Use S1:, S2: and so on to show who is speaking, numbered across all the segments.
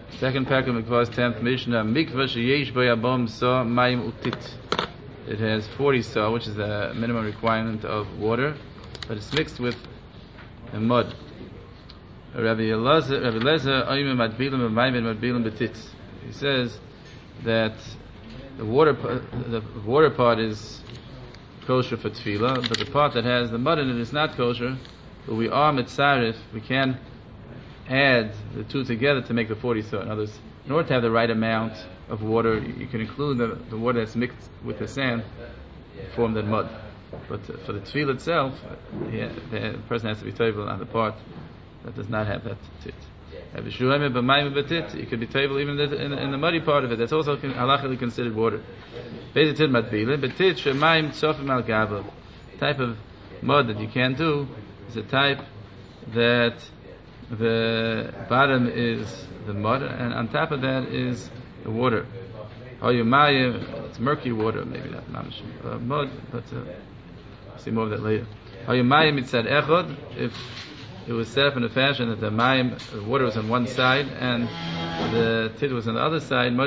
S1: Second parak of Mikvah's 10th Mishnah, Mikvah sheyesh bo yabom sa mayim utit. It has 40 sa, which is the minimum requirement of water, but it's mixed with mud. Rabbi Elazar, he says that the water part is kosher for tefillah, but the part that has the mud in it is not kosher. But we are mitzarif, we can add the two together to make the 40 sa. In other words, in order to have the right amount of water, you can include the water that's mixed with the sand to form the mud. But for the tefillah itself, the person has to be table on the part that does not have that tit. You could be table even in the muddy part of it. That's also halachically considered water. Type of mud that you can do is a type that the bottom is the mud, and on top of that is the water. It's murky water, maybe not mud, but see more of that later. If it was set up in a fashion that the water was on one side and the tit was on the other side, in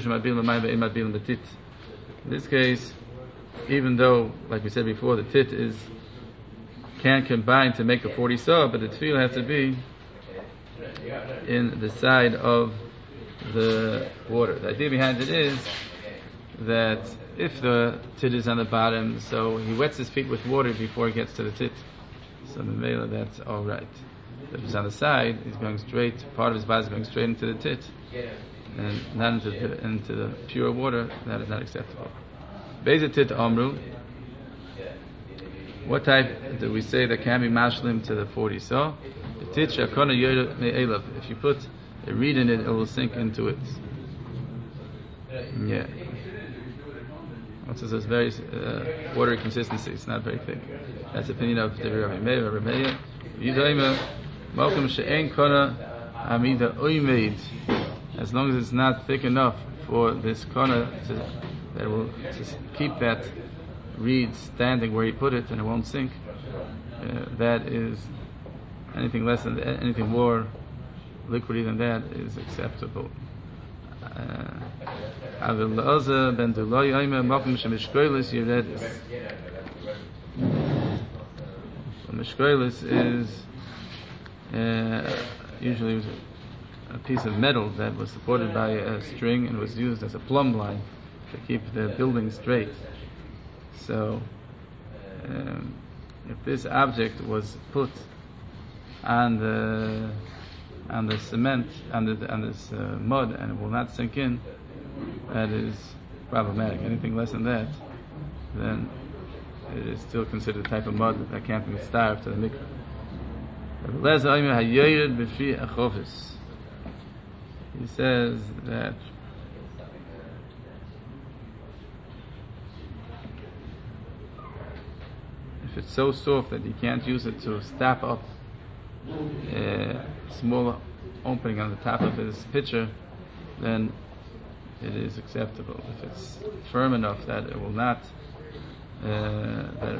S1: this case, even though, like we said before, the tit can combine to make the 40 sa, but the tefillah has to be in the side of the water. The idea behind it is that if the tit is on the bottom, so he wets his feet with water before he gets to the tit, so Mimela, that's all right. If he's on the side, he's going straight, part of his body is going straight into the tit, and not into the pure water. That is not acceptable. Beza tit amru. What type do we say that can be mashlim to the 40 sa? The tit shakona yoda me'elav. If you put a reed in it, it will sink into it. Yeah. So there's very watery consistency. It's not very thick. That's the opinion of the Rabbi Meir. Rabbi Meir, Yidayim, Malcolm she'en kona amida oimeid. As long as it's not thick enough for this kona that will just keep that reed standing where he put it and it won't sink. That is anything more liquidy than that is acceptable. Avilaza ben Dulay Ayma Malkum Shemishkoilis Yeredis. Mishkoilis is usually a piece of metal that was supported by a string and was used as a plumb line to keep the building straight. So, if this object was put on the cement, on this mud, and it will not sink in, that is problematic. Anything less than that, then it is still considered a type of mud that can't be starved to the mikveh. He says that if it's so soft that you can't use it to stop up a small opening on the top of his pitcher, then it is acceptable. If it's firm enough that it will not, that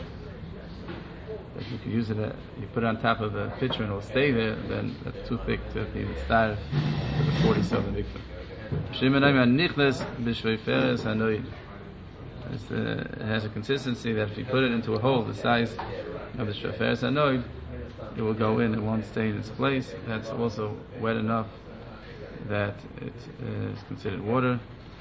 S1: you can use it, you put it on top of the pitcher and it will stay there, then that's too thick to be starved for the 47 mikveh. It has a consistency that if you put it into a hole the size of the Shaferes Hanoid, it will go in, it won't stay in its place. That's also wet enough that it is considered water.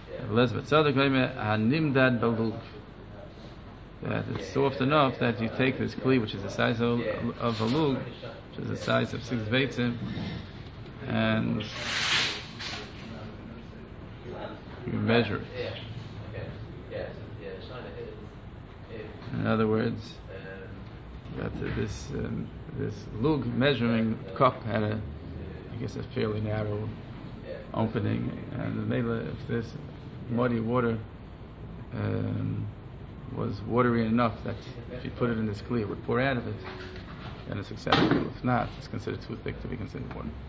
S1: That it's soft enough that you take this kli, which is the size of a lug, which is the size of 6 veitzim, and you measure it. In other words, that this lug measuring cup had a fairly narrow opening, and the mela, if this muddy water was watery enough that if you put it in this kli, it would pour out of it, then it's acceptable. If not, it's considered too thick to be considered water.